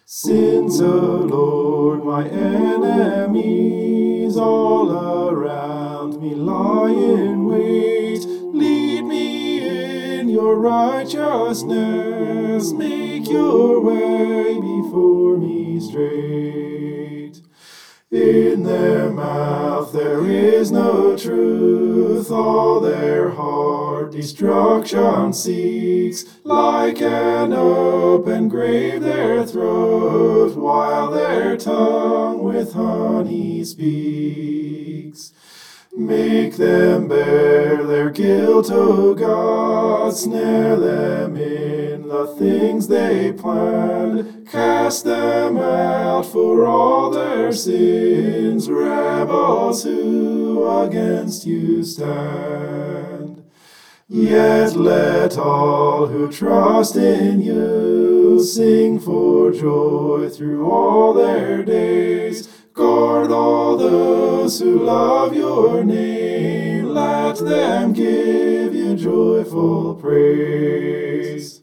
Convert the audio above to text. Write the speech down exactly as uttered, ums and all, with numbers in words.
Since, O Lord, my enemies all around me lie in wait, lead me in your righteousness, make your way before me straight. In their mouth there is no truth, all their heart destruction seeks. Like an open grave their throat, while their tongue with honey speaks. Make them bear their guilt, O God, snare them in the things they plan. Cast them out for all their sins, rebels who against you stand. Yet let all who trust in you sing for joy through all their days. Guard all those who love your name, let them give you joyful praise.